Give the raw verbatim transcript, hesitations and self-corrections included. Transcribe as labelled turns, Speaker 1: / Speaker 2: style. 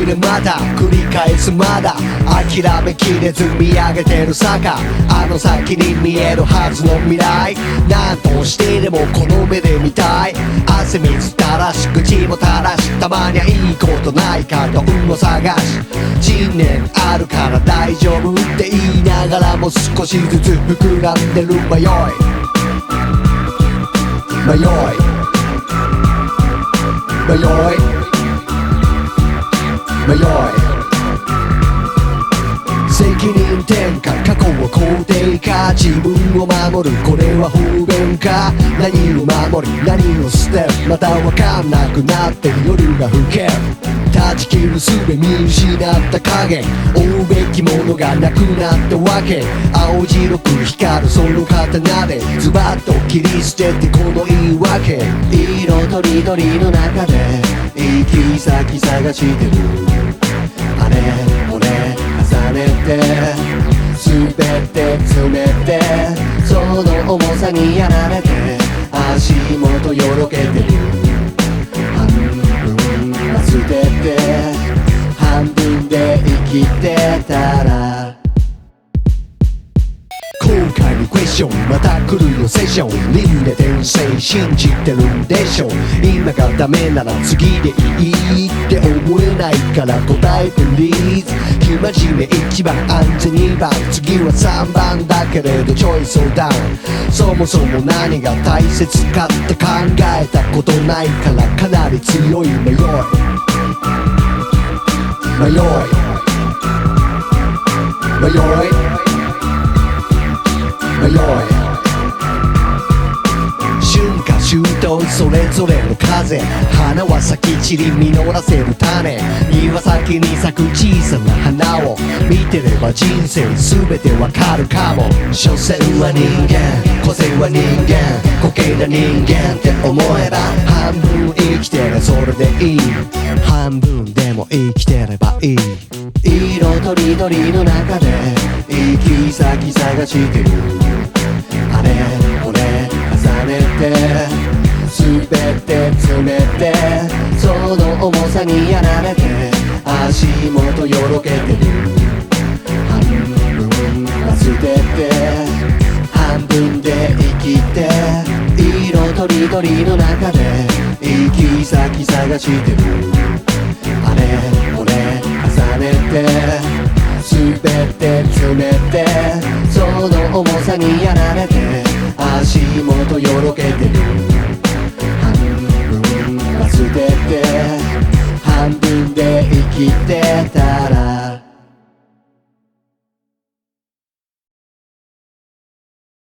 Speaker 1: でまた繰り返すまだ諦めきれず見上げてる坂あの先に見えるはずの未来何としてでもこの目で見たい汗水垂らし口も垂らしたまにはいいことないかと運を探し信念あるから大丈夫って言いながらも少しずつ膨らんでる迷い迷い迷い迷い責任転嫁過去を肯定か自分を守るこれは方便か何を守り何を捨てるまた分かんなくなって夜が更ける断ち切る術見失った影追うべきものがなくなったわけ青白く光るその刀でズバッと切り捨ててこの言い訳色とりどりの中で行き先探してるあれこれ重ねて全て詰めてその重さにやられて足元よろけてる半分は捨てて半分で生きてたら後悔にクエスチョンまた来るよセッション輪廻転生信じてるんでしょ今がダメなら次でいいって思えないから答えてリーズ生真面目いちばん安全にばん次はさんばんだけれどチョイスをダウンそもそも何が大切かって考えたことないからかなり強い迷い迷い迷い迷い春夏秋冬それぞれの風花は咲き散り実らせる種庭先に咲く小さな花を見てれば人生全てわかるかも所詮は人間個性は人間滑稽な人間って思えば半分生きてればそれでいい半分でも生きてればいい色とりどりの中で行き先探してるあれこれ重ねて全て詰めてその重さにやられて足元よろけてる半分は捨てて半分で生きて色とりどりの中で行き先探してるあれこれ重ねて全て詰めてその重さにやられて足元よろけてる半分は捨てて半分で生きてた